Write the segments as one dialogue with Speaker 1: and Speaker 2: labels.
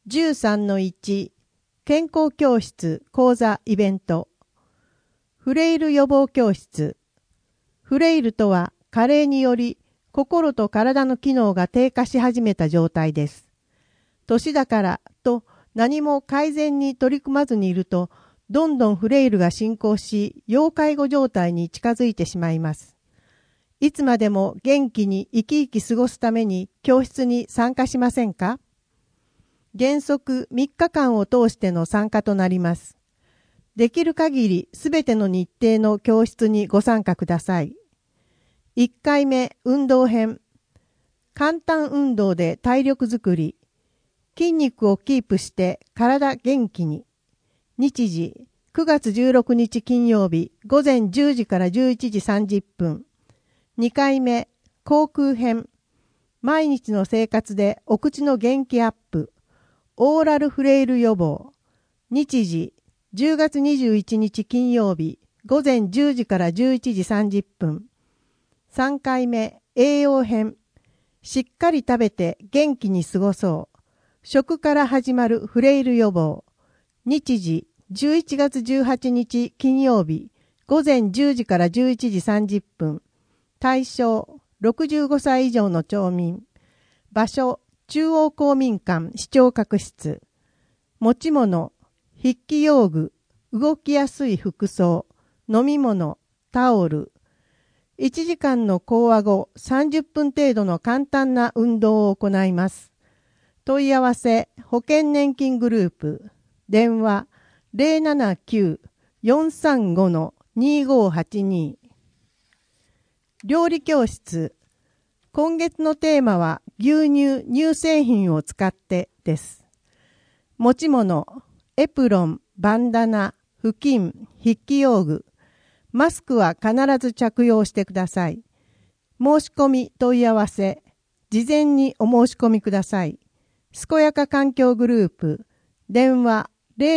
Speaker 1: 13-1 健康教室講座イベント。フレイル予防教室。フレイルとは加齢により心と体の機能が低下し始めた状態です。年だからと何も改善に取り組まずにいると、どんどんフレイルが進行し、要介護状態に近づいてしまいます。いつまでも元気に生き生き過ごすために教室に参加しませんか？原則3日間を通しての参加となります。できる限りすべての日程の教室にご参加ください。1回目、運動編。簡単運動で体力づくり。筋肉をキープして体元気に。日時、9月16日金曜日、午前10時から11時30分。2回目、口腔編。毎日の生活でお口の元気アップ。オーラルフレイル予防。日時、10月21日金曜日、午前10時から11時30分。3回目、栄養編。しっかり食べて元気に過ごそう。食から始まるフレイル予防。日時、11月18日金曜日、午前10時から11時30分。対象、65歳以上の町民。場所、中央公民館視聴覚室。持ち物、筆記用具、動きやすい服装、飲み物、タオル。1時間の講話後30分程度の簡単な運動を行います。問い合わせ、保険年金グループ。電話、079-435-2582。料理教室。今月のテーマは牛乳・乳製品を使ってです。持ち物、エプロン、バンダナ、布巾、筆記用具。マスクは必ず着用してください。申し込み問い合わせ。事前にお申し込みください。健やか環境グループ。電話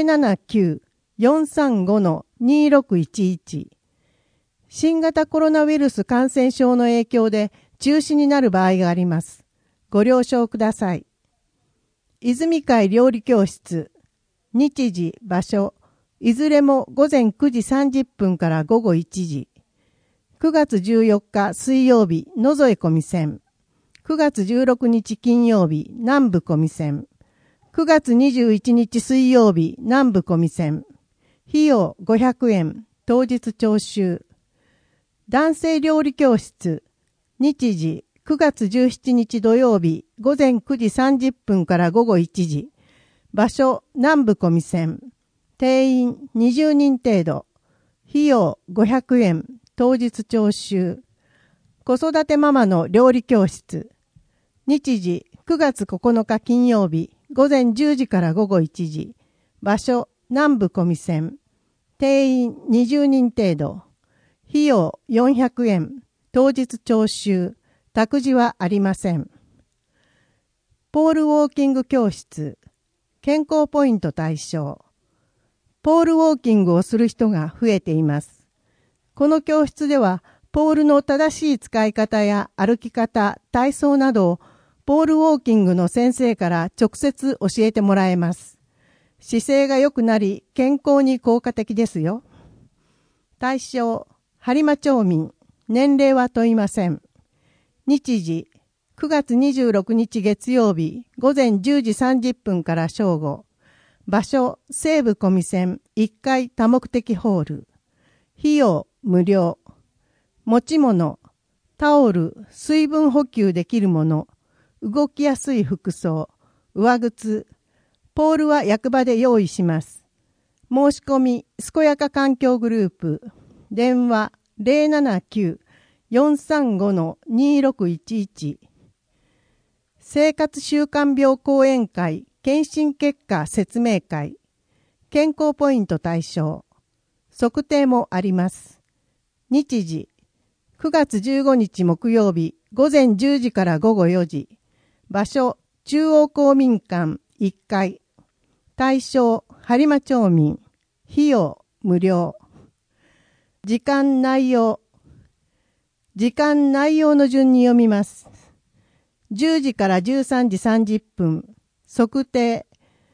Speaker 1: 079-435-2611。新型コロナウイルス感染症の影響で中止になる場合があります。ご了承ください。泉会料理教室。日時、場所、いずれも午前9時30分から午後1時。9月14日水曜日、野添小見線。9月16日金曜日、南部小見線。9月21日水曜日、南部小見線。費用500円、当日徴収。男性料理教室。日時、9月17日土曜日、午前9時30分から午後1時。場所、南部小見線。定員20人程度。費用500円、当日徴収。子育てママの料理教室。日時、9月9日金曜日、午前10時から午後1時。場所、南部小見線。定員20人程度。費用400円、当日徴収。託児はありません。ポールウォーキング教室。健康ポイント対象。ポールウォーキングをする人が増えています。この教室では、ポールの正しい使い方や歩き方、体操などを、ポールウォーキングの先生から直接教えてもらえます。姿勢が良くなり、健康に効果的ですよ。対象、播磨町民。年齢は問いません。日時、9月26日月曜日、午前10時30分から正午。場所、西部小見線1階多目的ホール。費用、無料。持ち物、タオル、水分補給できるもの、動きやすい服装、上靴。ポールは役場で用意します。申し込み、健やか環境グループ。電話、079-435-2611。生活習慣病講演会、検診結果説明会。健康ポイント対象。測定もあります。日時、9月15日木曜日、午前10時から午後4時。場所、中央公民館1階。対象、播磨町民。費用、無料。時間内容の順に読みます。10時から13時30分。測定。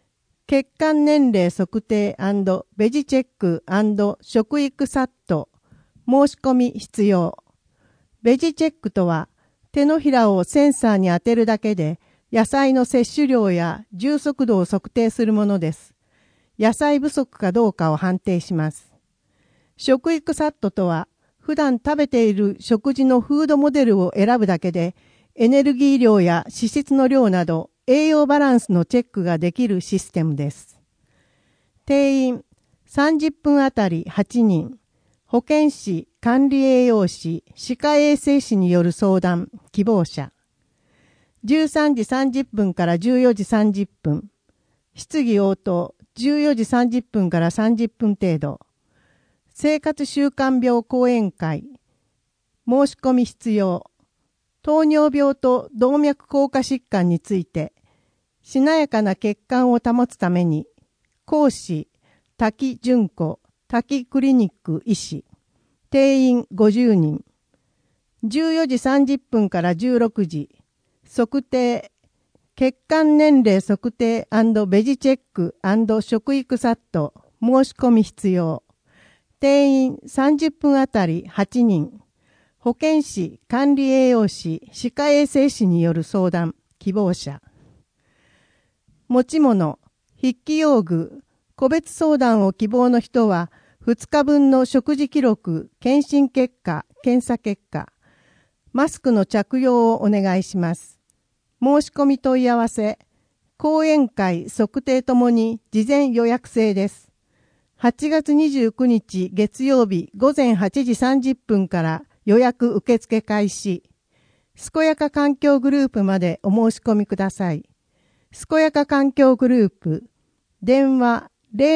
Speaker 1: 血管年齢測定&ベジチェック&食育サット申し込み必要。ベジチェックとは手のひらをセンサーに当てるだけで野菜の摂取量や充足度を測定するものです。野菜不足かどうかを判定します。食育サットとは普段食べている食事のフードモデルを選ぶだけでエネルギー量や脂質の量など栄養バランスのチェックができるシステムです。定員30分あたり8人、保健師、管理栄養士、歯科衛生士による相談、希望者。13時30分から14時30分。質疑応答、14時30分から30分程度。生活習慣病講演会。申し込み必要。糖尿病と動脈硬化疾患について、しなやかな血管を保つために、講師、滝純子、滝クリニック医師、定員50人。14時30分から16時、測定、血管年齢測定&ベジチェック&食育サット、申し込み必要。定員30分あたり8人。保健師、管理栄養士、歯科衛生士による相談、希望者。持ち物、筆記用具、個別相談を希望の人は、2日分の食事記録、検診結果、検査結果、マスクの着用をお願いします。申し込み問い合わせ、講演会、測定ともに事前予約制です。8月29日月曜日午前8時30分から予約受付開始。健やか環境グループまでお申し込みください。健やか環境グループ、電話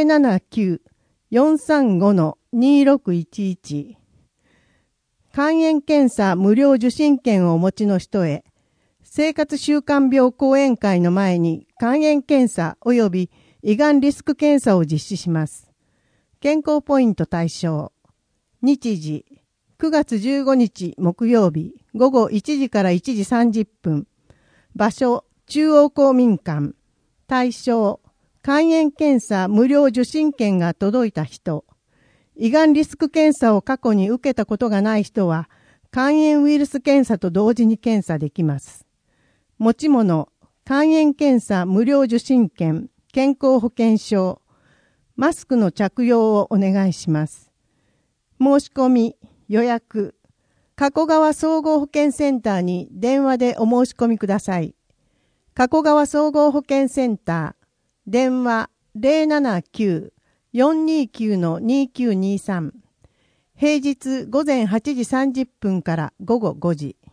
Speaker 1: 079-435-2611。肝炎検査無料受診券をお持ちの人へ、生活習慣病講演会の前に肝炎検査及び胃がんリスク検査を実施します。健康ポイント対象。日時、9月15日木曜日午後1時から1時30分。場所、中央公民館。対象、肝炎検査無料受診券が届いた人。胃がんリスク検査を過去に受けたことがない人は、肝炎ウイルス検査と同時に検査できます。持ち物、肝炎検査無料受診券、健康保険証、マスクの着用をお願いします。申し込み、予約、加古川総合保健センターに電話でお申し込みください。加古川総合保健センター、電話079-429-2923。平日午前8時30分から午後5時。